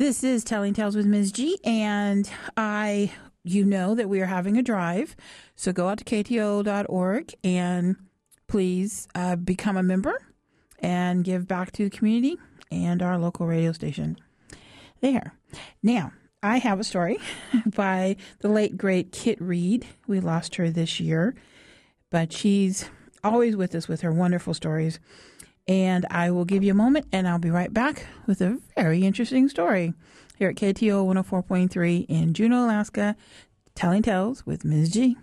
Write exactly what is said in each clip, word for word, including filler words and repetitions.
This is Telling Tales with Miz G, and I, you know that we are having a drive, so go out to K T O dot org and please uh, become a member and give back to the community and our local radio station. There. Now, I have a story by the late, great Kit Reed. We lost her this year, but she's always with us with her wonderful stories. And I will give you a moment, and I'll be right back with a very interesting story here at K T O one oh four point three in Juneau, Alaska, Telling Tales with Miz G.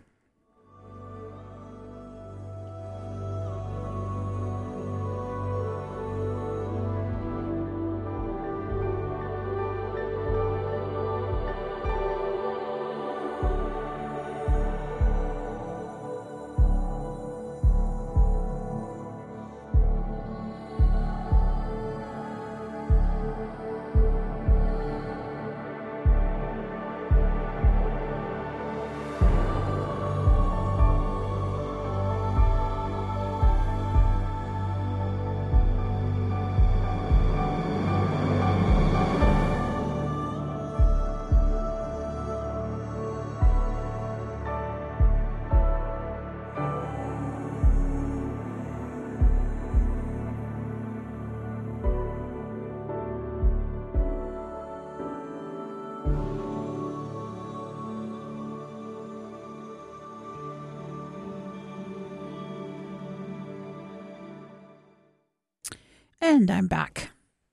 And I'm back.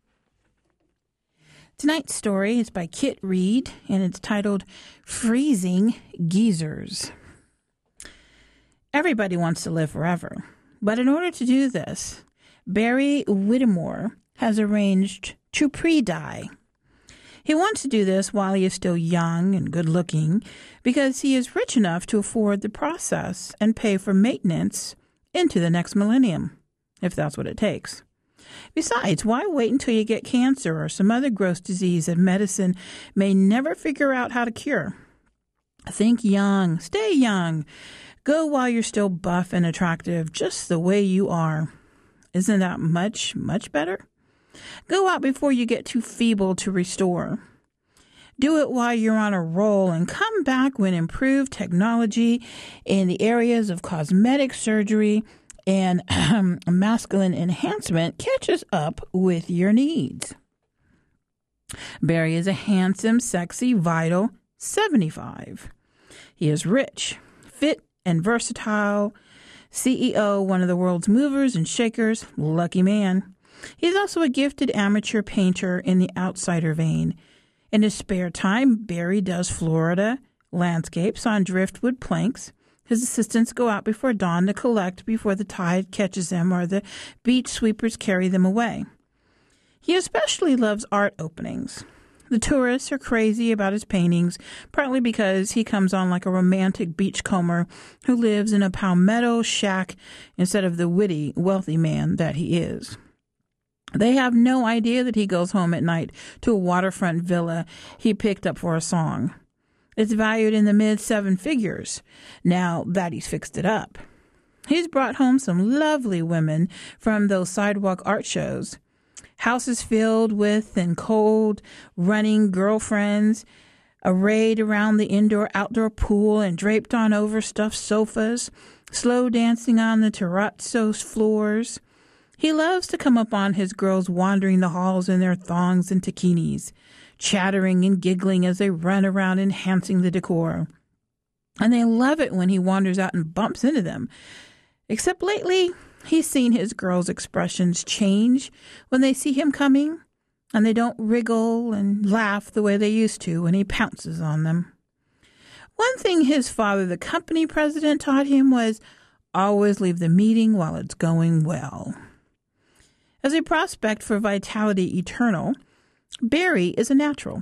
Tonight's story is by Kit Reed, and it's titled Freezing Geezers. Everybody wants to live forever, but in order to do this, Barry Whittemore has arranged to pre-die. He wants to do this while he is still young and good-looking because he is rich enough to afford the process and pay for maintenance into the next millennium, if that's what it takes. Besides, why wait until you get cancer or some other gross disease that medicine may never figure out how to cure? Think young, stay young, go while you're still buff and attractive, just the way you are. Isn't that much, much better? Go out before you get too feeble to restore. Do it while you're on a roll and come back when improved technology in the areas of cosmetic surgery and um, masculine enhancement catches up with your needs. Barry is a handsome, sexy, vital seventy-five. He is rich, fit, and versatile. C E O, one of the world's movers and shakers, lucky man. He is also a gifted amateur painter in the outsider vein. In his spare time, Barry does Florida landscapes on driftwood planks. His assistants go out before dawn to collect before the tide catches them or the beach sweepers carry them away. He especially loves art openings. The tourists are crazy about his paintings, partly because he comes on like a romantic beachcomber who lives in a palmetto shack instead of the witty, wealthy man that he is. They have no idea that he goes home at night to a waterfront villa he picked up for a song. It's valued in the mid-seven figures, now that he's fixed it up. He's brought home some lovely women from those sidewalk art shows. Houses filled with and cold running girlfriends, arrayed around the indoor-outdoor pool and draped on overstuffed sofas, slow dancing on the terrazzo floors. He loves to come upon his girls wandering the halls in their thongs and takinis, chattering and giggling as they run around enhancing the decor. And they love it when he wanders out and bumps into them. Except lately, he's seen his girls' expressions change when they see him coming, and they don't wriggle and laugh the way they used to when he pounces on them. One thing his father, the company president, taught him was always leave the meeting while it's going well. As a prospect for Vitality Eternal, Barry is a natural.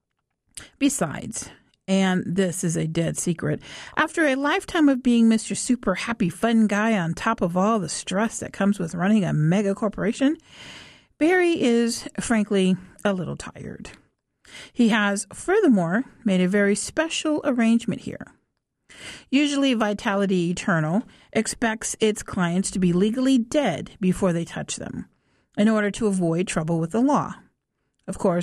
Besides, and this is a dead secret, after a lifetime of being Mister Super Happy Fun Guy on top of all the stress that comes with running a mega corporation, Barry is, frankly, a little tired. He has, furthermore, made a very special arrangement here. Usually, Vitality Eternal expects its clients to be legally dead before they touch them, in order to avoid trouble with the law. Of course,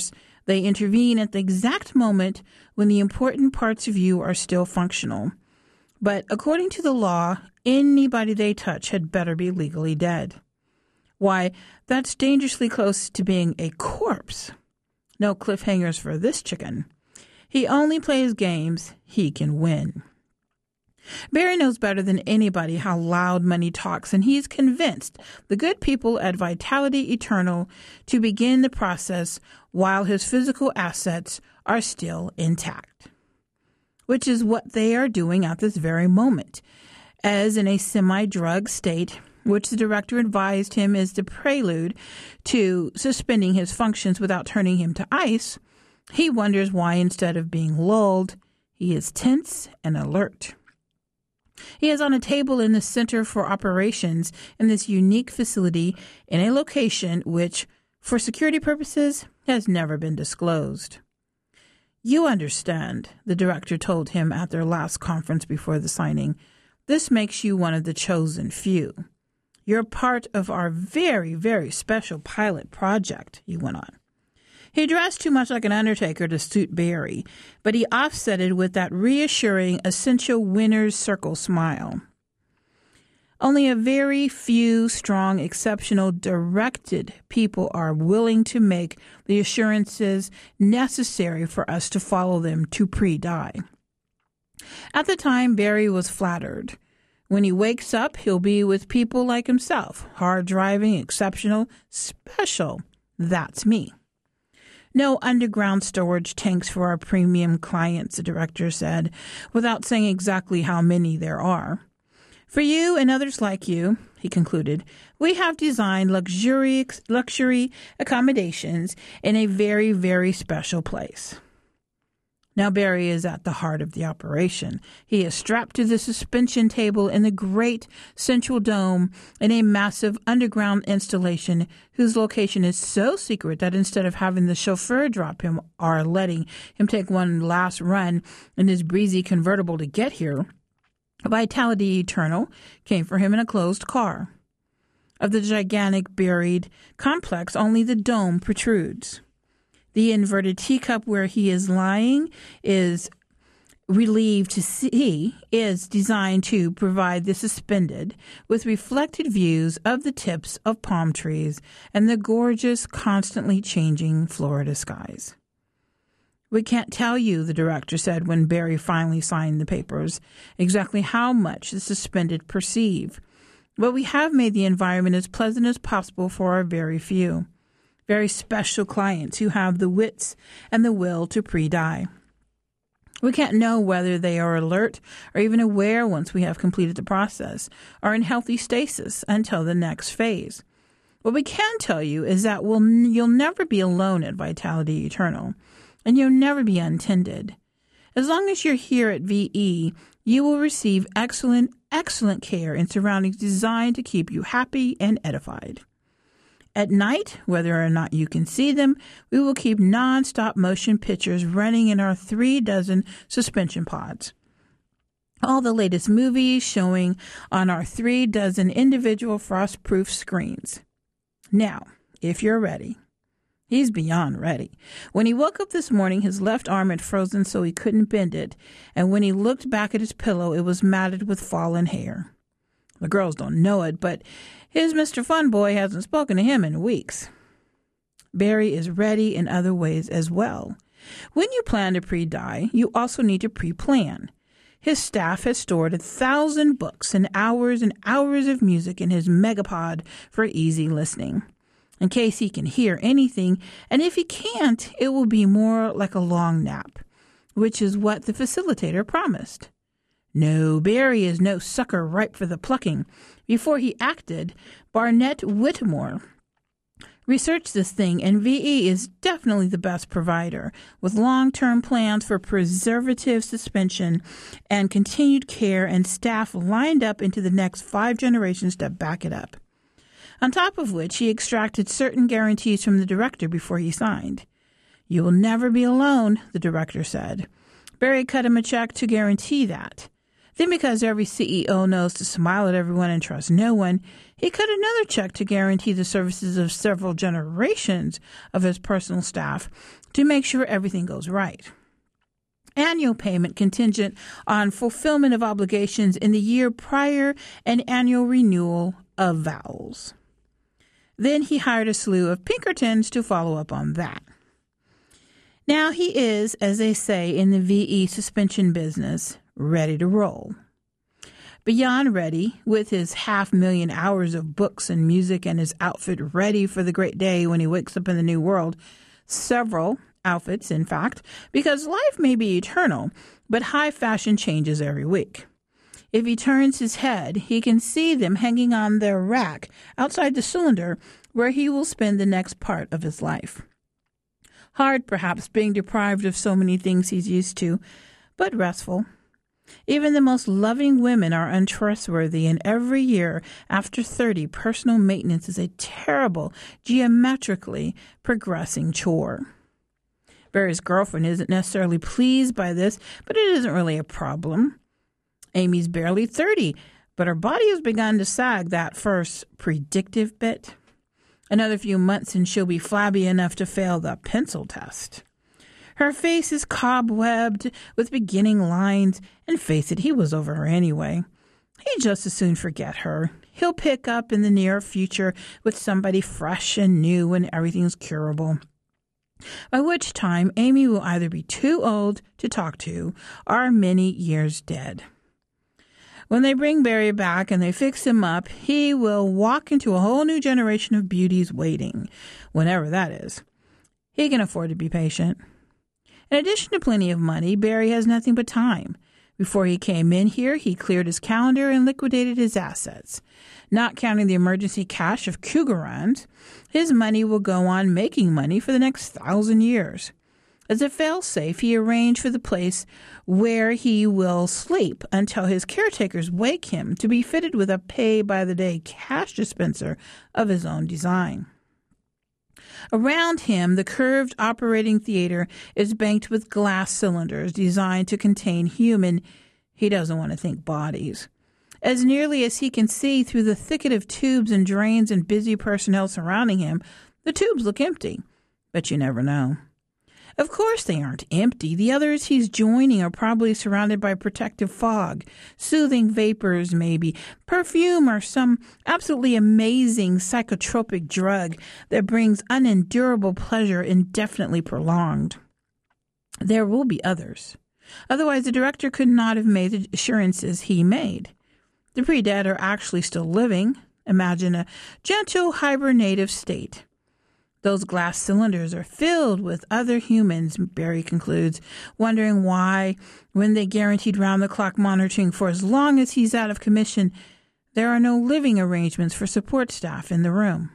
They intervene at the exact moment when the important parts of you are still functional. But according to the law, anybody they touch had better be legally dead. Why, that's dangerously close to being a corpse. No cliffhangers for this chicken. He only plays games he can win. Barry knows better than anybody how loud money talks, and he's convinced the good people at Vitality Eternal to begin the process while his physical assets are still intact, which is what they are doing at this very moment, as in a semi-drug state, which the director advised him is the prelude to suspending his functions without turning him to ice. He wonders why, instead of being lulled, he is tense and alert. He is on a table in the Center for Operations in this unique facility in a location which, for security purposes, has never been disclosed. You understand, the director told him at their last conference before the signing. This makes you one of the chosen few. You're part of our very, very special pilot project, he went on. He dressed too much like an undertaker to suit Barry, but he offset it with that reassuring, essential winner's circle smile. Only a very few strong, exceptional, directed people are willing to make the assurances necessary for us to follow them to pre-die. At the time, Barry was flattered. When he wakes up, he'll be with people like himself, hard-driving, exceptional, special. That's me. No underground storage tanks for our premium clients, the director said, without saying exactly how many there are. For you and others like you, he concluded, we have designed luxury, luxury accommodations in a very, very special place. Now Barry is at the heart of the operation. He is strapped to the suspension table in the great central dome in a massive underground installation whose location is so secret that instead of having the chauffeur drop him or letting him take one last run in his breezy convertible to get here, Vitality Eternal came for him in a closed car. Of the gigantic buried complex, only the dome protrudes. The inverted teacup where he is lying is relieved to see is designed to provide the suspended with reflected views of the tips of palm trees and the gorgeous, constantly changing Florida skies. We can't tell you, the director said when Barry finally signed the papers, exactly how much the suspended perceive, but we have made the environment as pleasant as possible for our very few. Very special clients who have the wits and the will to pre-die. We can't know whether they are alert or even aware once we have completed the process, or in healthy stasis until the next phase. What we can tell you is that we'll, you'll never be alone at Vitality Eternal, and you'll never be untended. As long as you're here at V E, you will receive excellent, excellent care in surroundings designed to keep you happy and edified. At night, whether or not you can see them, we will keep non-stop motion pictures running in our three dozen suspension pods. All the latest movies showing on our three dozen individual frost-proof screens. Now, if you're ready. He's beyond ready. When he woke up this morning, his left arm had frozen so he couldn't bend it, and when he looked back at his pillow, it was matted with fallen hair. The girls don't know it, but his Mister Fun Boy hasn't spoken to him in weeks. Barry is ready in other ways as well. When you plan to pre-die, you also need to pre-plan. His staff has stored a thousand books and hours and hours of music in his megapod for easy listening, in case he can hear anything, and if he can't, it will be more like a long nap, which is what the facilitator promised. No, Barry is no sucker ripe for the plucking. Before he acted, Barnett Whittemore researched this thing, and V E is definitely the best provider, with long-term plans for preservative suspension and continued care and staff lined up into the next five generations to back it up. On top of which, he extracted certain guarantees from the director before he signed. You will never be alone, the director said. Barry cut him a check to guarantee that. Then, because every C E O knows to smile at everyone and trust no one, he cut another check to guarantee the services of several generations of his personal staff to make sure everything goes right. Annual payment contingent on fulfillment of obligations in the year prior and annual renewal of vows. Then he hired a slew of Pinkertons to follow up on that. Now he is, as they say in the V E suspension business, ready to roll. Beyond ready, with his half million hours of books and music and his outfit ready for the great day when he wakes up in the new world. Several outfits, in fact, because life may be eternal, but high fashion changes every week. If he turns his head, he can see them hanging on their rack outside the cylinder where he will spend the next part of his life. Hard, perhaps, being deprived of so many things he's used to, but restful. Even the most loving women are untrustworthy, and every year after thirty, personal maintenance is a terrible, geometrically progressing chore. Barry's girlfriend isn't necessarily pleased by this, but it isn't really a problem. Amy's barely thirty, but her body has begun to sag that first predictive bit. Another few months and she'll be flabby enough to fail the pencil test. Her face is cobwebbed with beginning lines, and face it, he was over her anyway. He'd just as soon forget her. He'll pick up in the near future with somebody fresh and new and everything's curable. By which time, Amy will either be too old to talk to or many years dead. When they bring Barry back and they fix him up, he will walk into a whole new generation of beauties waiting, whenever that is. He can afford to be patient. In addition to plenty of money, Barry has nothing but time. Before he came in here, he cleared his calendar and liquidated his assets. Not counting the emergency cash of Cougarans, his money will go on making money for the next thousand years. As a fail-safe, he arranged for the place where he will sleep until his caretakers wake him to be fitted with a pay-by-the-day cash dispenser of his own design. Around him, the curved operating theater is banked with glass cylinders designed to contain human, he doesn't want to think, bodies. As nearly as he can see through the thicket of tubes and drains and busy personnel surrounding him, the tubes look empty, but you never know. Of course they aren't empty. The others he's joining are probably surrounded by protective fog, soothing vapors maybe, perfume or some absolutely amazing psychotropic drug that brings unendurable pleasure indefinitely prolonged. There will be others. Otherwise, the director could not have made the assurances he made. The pre-dead are actually still living. Imagine a gentle hibernative state. Those glass cylinders are filled with other humans, Barry concludes, wondering why, when they guaranteed round-the-clock monitoring for as long as he's out of commission, there are no living arrangements for support staff in the room.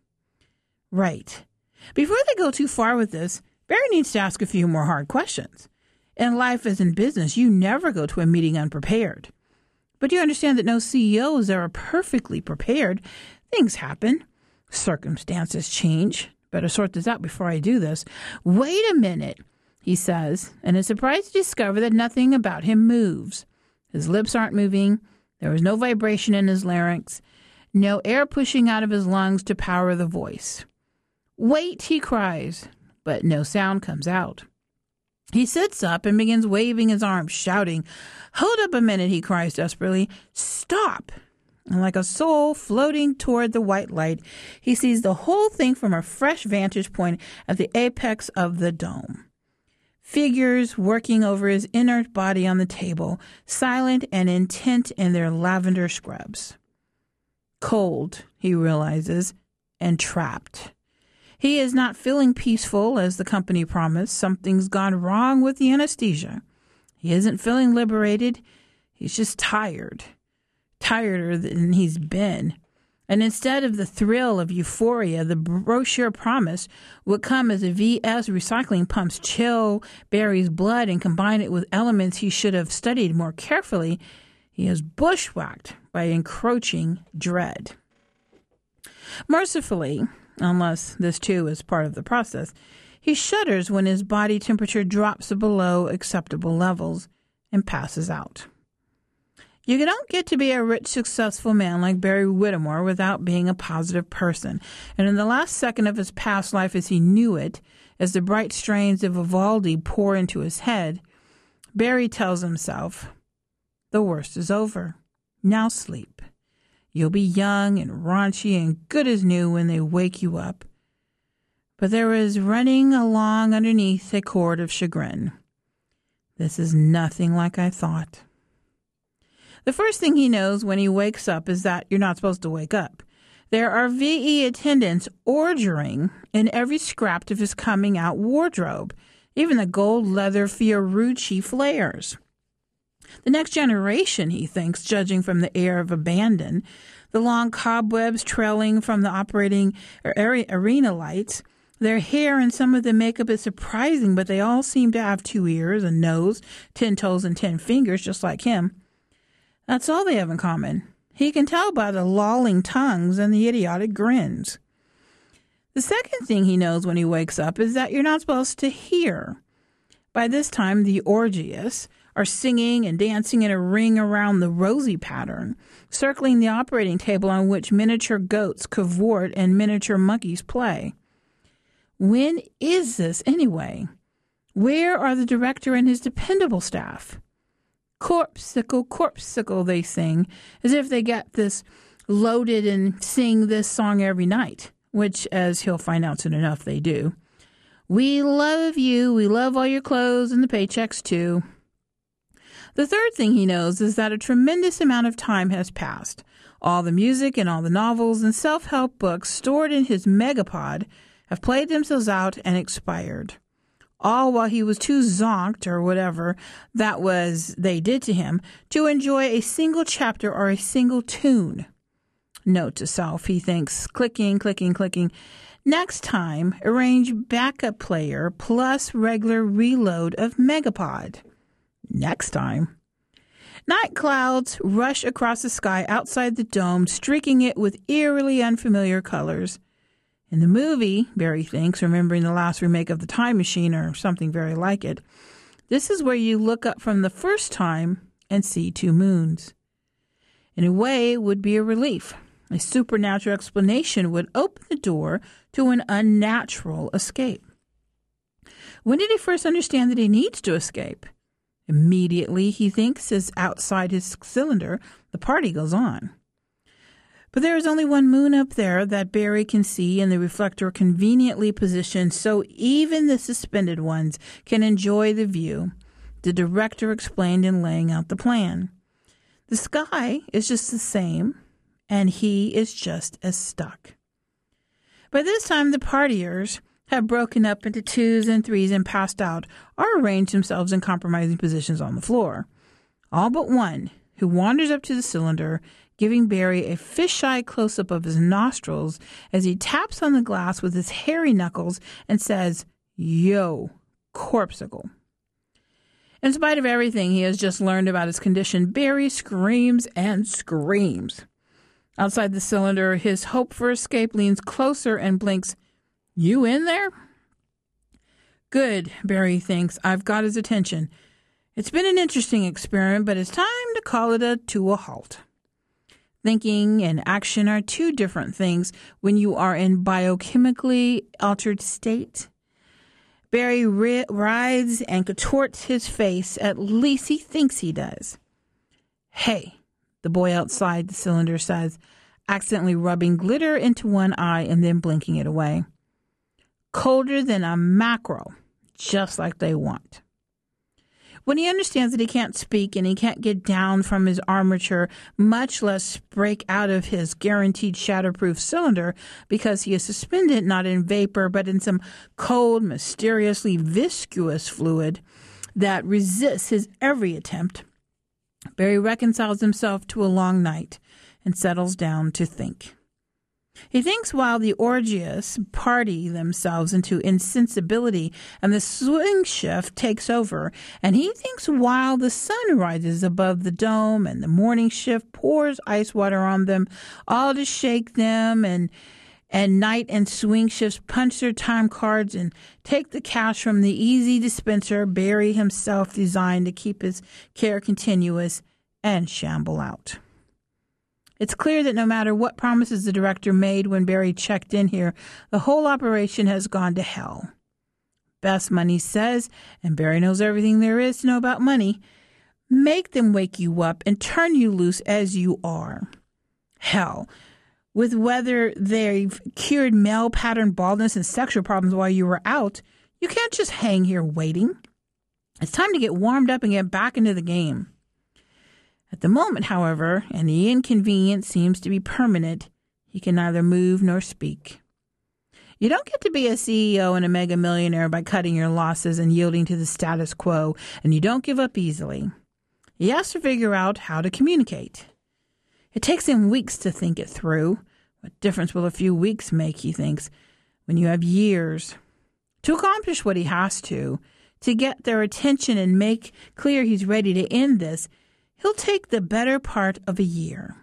Right. Before they go too far with this, Barry needs to ask a few more hard questions. In life as in business, you never go to a meeting unprepared. But you understand that no C E Os are perfectly prepared. Things happen. Circumstances change. Better sort this out before I do this. Wait a minute, he says, and is surprised to discover that nothing about him moves. His lips aren't moving. There is no vibration in his larynx. No air pushing out of his lungs to power the voice. Wait, he cries, but no sound comes out. He sits up and begins waving his arms, shouting. Hold up a minute, he cries desperately. Stop! And like a soul floating toward the white light, he sees the whole thing from a fresh vantage point at the apex of the dome. Figures working over his inert body on the table, silent and intent in their lavender scrubs. Cold, he realizes, and trapped. He is not feeling peaceful, as the company promised. Something's gone wrong with the anesthesia. He isn't feeling liberated. He's just tired. Tireder than he's been. And instead of the thrill of euphoria the brochure promised would come as a V S recycling pumps chill Barry's blood and combine it with elements he should have studied more carefully, he is bushwhacked by encroaching dread. Mercifully, unless this too is part of the process, he shudders when his body temperature drops below acceptable levels and passes out. You don't get to be a rich, successful man like Barry Whittemore without being a positive person. And in the last second of his past life as he knew it, As the bright strains of Vivaldi pour into his head, Barry tells himself, the worst is over. Now sleep. You'll be young and raunchy and good as new when they wake you up. But there is running along underneath a chord of chagrin. This is nothing like I thought. The first thing he knows when he wakes up is that you're not supposed to wake up. There are V E attendants ordering in every scrap of his coming-out wardrobe, even the gold leather Fiorucci flares. The next generation, he thinks, judging from the air of abandon, the long cobwebs trailing from the operating arena lights. Their hair and some of the makeup is surprising, but they all seem to have two ears, a nose, ten toes, and ten fingers, just like him. That's all they have in common. He can tell by the lolling tongues and the idiotic grins. The second thing he knows when he wakes up is that you're not supposed to hear. By this time, the orgiasts are singing and dancing in a ring around the rosy pattern, circling the operating table on which miniature goats cavort and miniature monkeys play. When is this, anyway? Where are the director and his dependable staff? Corpsicle, corpsicle, they sing, as if they get this loaded and sing this song every night, which, as he'll find out soon enough, they do. We love you, we love all your clothes and the paychecks, too. The third thing he knows is that a tremendous amount of time has passed. All the music and all the novels and self-help books stored in his megapod have played themselves out and expired. All while he was too zonked, or whatever that was they did to him, to enjoy a single chapter or a single tune. Note to self, he thinks, clicking, clicking, clicking. Next time, arrange backup player plus regular reload of Megapod. Next time. Night clouds rush across the sky outside the dome, streaking it with eerily unfamiliar colors. In the movie, Barry thinks, remembering the last remake of The Time Machine or something very like it, this is where you look up from the first time and see two moons. In a way, it would be a relief. A supernatural explanation would open the door to an unnatural escape. When did he first understand that he needs to escape? Immediately, he thinks, as outside his cylinder, the party goes on. But there is only one moon up there that Barry can see, and the reflector conveniently positioned so even the suspended ones can enjoy the view, the director explained in laying out the plan. The sky is just the same, and he is just as stuck. By this time, the partiers have broken up into twos and threes and passed out, or arranged themselves in compromising positions on the floor. All but one, who wanders up to the cylinder, giving Barry a fisheye close-up of his nostrils as he taps on the glass with his hairy knuckles and says, "Yo, corpsicle." In spite of everything he has just learned about his condition, Barry screams and screams. Outside the cylinder, his hope for escape leans closer and blinks, "You in there?" Good, Barry thinks. I've got his attention. It's been an interesting experiment, but it's time to call it a to a halt. Thinking and action are two different things when you are in biochemically altered state. Barry ri- writhes and contorts his face. At least he thinks he does. "Hey," the boy outside the cylinder says, accidentally rubbing glitter into one eye and then blinking it away. "Colder than a mackerel, just like they want." When he understands that he can't speak and he can't get down from his armature, much less break out of his guaranteed shatterproof cylinder, because he is suspended not in vapor but in some cold, mysteriously viscous fluid that resists his every attempt, Barry reconciles himself to a long night and settles down to think. He thinks while the orgiasts party themselves into insensibility and the swing shift takes over, and he thinks while the sun rises above the dome and the morning shift pours ice water on them, all to shake them, and and night and swing shifts punch their time cards and take the cash from the easy dispenser Barry himself designed to keep his care continuous, and shamble out. It's clear that no matter what promises the director made when Barry checked in here, the whole operation has gone to hell. best, money says, and Barry knows everything there is to know about money. Make them wake you up and turn you loose as you are. Hell, with whether they've cured male pattern baldness and sexual problems while you were out, you can't just hang here waiting. It's time to get warmed up and get back into the game. At the moment, however, and the inconvenience seems to be permanent, he can neither move nor speak. You don't get to be a C E O and a mega millionaire by cutting your losses and yielding to the status quo, and you don't give up easily. He has to figure out how to communicate. It takes him weeks to think it through. What difference will a few weeks make, he thinks, when you have years? To accomplish what he has to, to get their attention and make clear he's ready to end this, he'll take the better part of a year.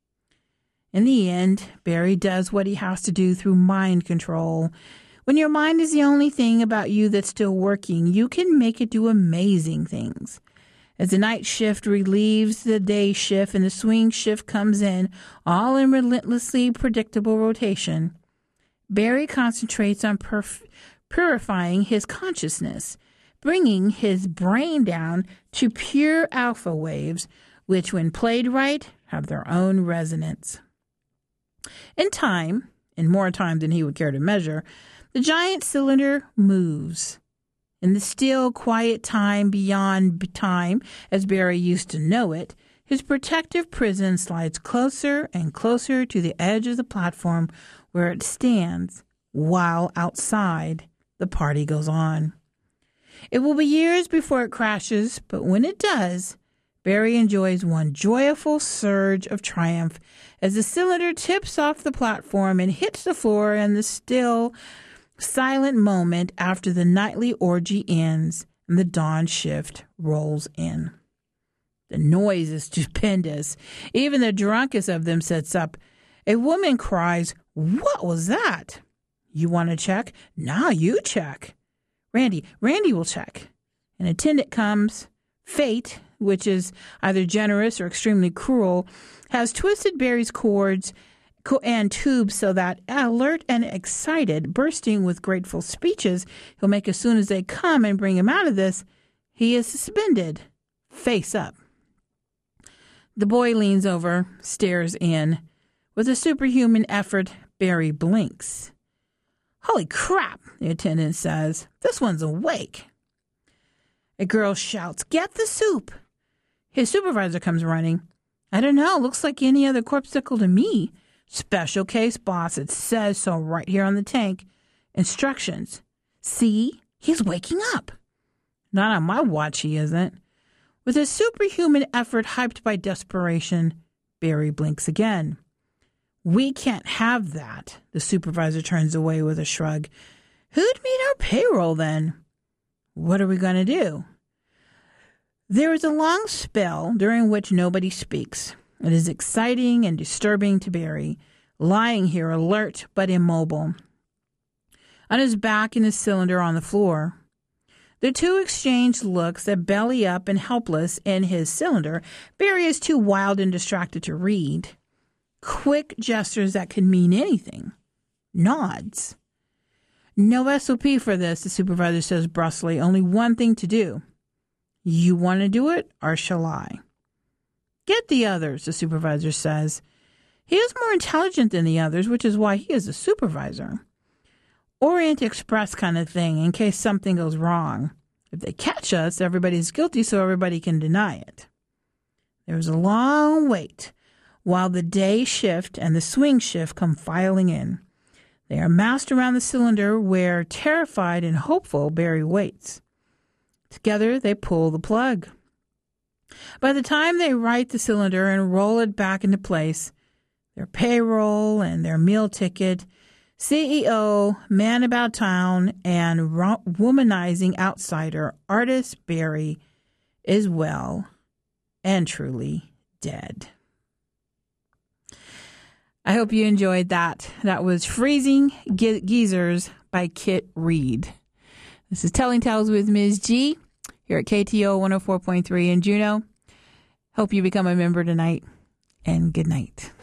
In the end, Barry does what he has to do through mind control. When your mind is the only thing about you that's still working, you can make it do amazing things. As the night shift relieves the day shift and the swing shift comes in, all in relentlessly predictable rotation, Barry concentrates on perf- purifying his consciousness, bringing his brain down to pure alpha waves, which, when played right, have their own resonance. In time, in more time than he would care to measure, the giant cylinder moves. In the still, quiet time beyond time, as Barry used to know it, his protective prison slides closer and closer to the edge of the platform where it stands, while outside the party goes on. It will be years before it crashes, but when it does, Barry enjoys one joyful surge of triumph as the cylinder tips off the platform and hits the floor in the still, silent moment after the nightly orgy ends and the dawn shift rolls in. The noise is stupendous. Even the drunkest of them sits up. A woman cries, "What was that?" You want to check? Now you check. Randy, Randy will check. An attendant comes. Fate, which is either generous or extremely cruel, has twisted Barry's cords and tubes so that, alert and excited, bursting with grateful speeches he'll make as soon as they come and bring him out of this, he is suspended, face up. The boy leans over, stares in. With a superhuman effort, Barry blinks. "Holy crap," the attendant says. "This one's awake." A girl shouts, "Get the soup." His supervisor comes running. "I don't know. Looks like any other corpsicle to me." "Special case, boss. It says so right here on the tank. Instructions." "See? He's waking up." "Not on my watch, he isn't." With a superhuman effort hyped by desperation, Barry blinks again. "We can't have that." The supervisor turns away with a shrug. "Who'd meet our payroll then?" "What are we going to do?" There is a long spell during which nobody speaks. It is exciting and disturbing to Barry, lying here alert but immobile. On his back in his cylinder on the floor. The two exchange looks that belly up and helpless in his cylinder. Barry is too wild and distracted to read. Quick gestures that can mean anything. Nods. "No S O P for this," the supervisor says brusquely. "Only one thing to do. You want to do it, or shall I?" "Get the others," the supervisor says. He is more intelligent than the others, which is why he is a supervisor. Orient Express kind of thing, in case something goes wrong. If they catch us, everybody's guilty, so everybody can deny it. There is a long wait while the day shift and the swing shift come filing in. They are massed around the cylinder where, terrified and hopeful, Barry waits. Together, they pull the plug. By the time they right the cylinder and roll it back into place, their payroll and their meal ticket, C E O, man about town, and ro- womanizing outsider artist Barry is well and truly dead. I hope you enjoyed that. That was Freezing Ge- Geezers by Kit Reed. This is Telling Tales with Miz G here at K T O one oh four point three in Juneau. Hope you become a member tonight, and good night.